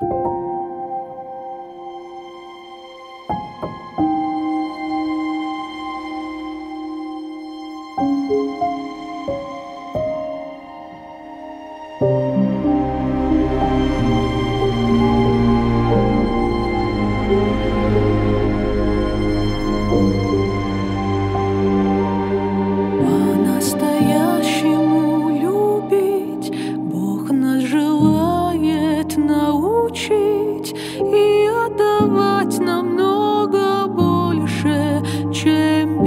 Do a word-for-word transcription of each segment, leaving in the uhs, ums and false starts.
По-настоящему любить Бог нас желает научить и отдавать намного больше, чем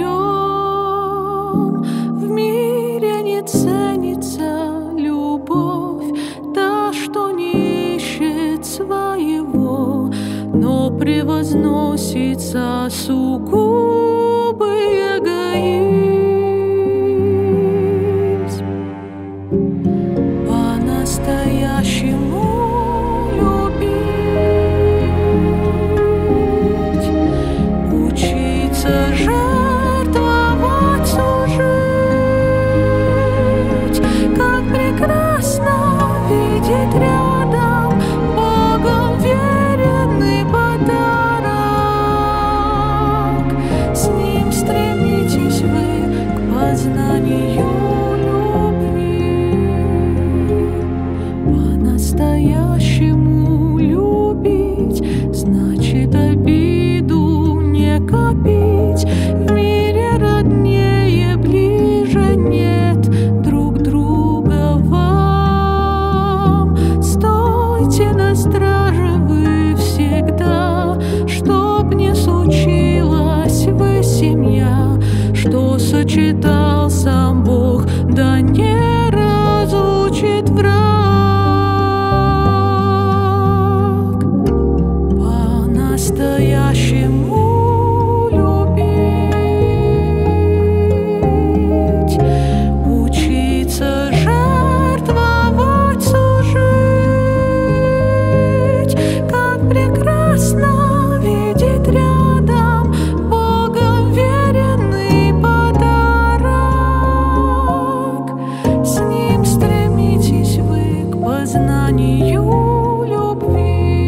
берем. В мире не ценится любовь, та, что не ищет своего, но превозносится сугубый эгоизм. По-настоящему любить, учиться жертвовать, служить, как прекрасно видеть рядом Богом веренный подарок. С ним стремитесь вы к познанию любви. По-настоящему любить значит обиду не копить. В мире роднее, ближе нет друг друга вам. Стойте на страже вы всегда, чтоб не случилось вы семья, что сочетался Бог, да не разлучит враг. По-настоящему любить, учиться жертвовать, служить, как прекрасно видеть рядом Богом веренный подарок. С ним стремитесь вы к познанию любви.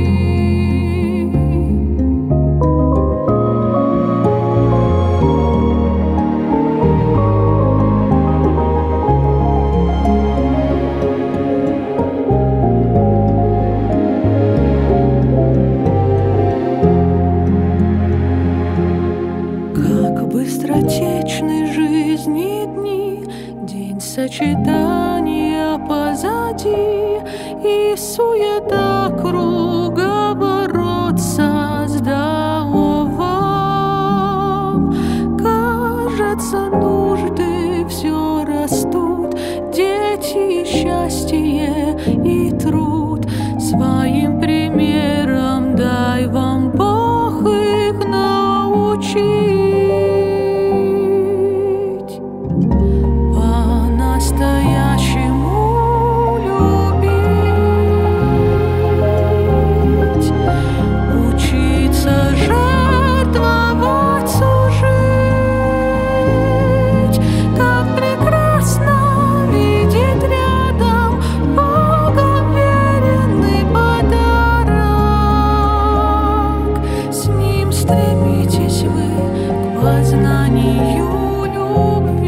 Как быстротечны жизни дни, день сочетания позади, и суета круговорот создала вам. Кажется, нужды все растут, дети, счастье и труд. Своим примером дай вам Бог их научить. По-настоящему любить, учиться жертвовать, служить, как прекрасно видеть рядом Богом веренный подарок. С ним стремитесь вы к познанию любви.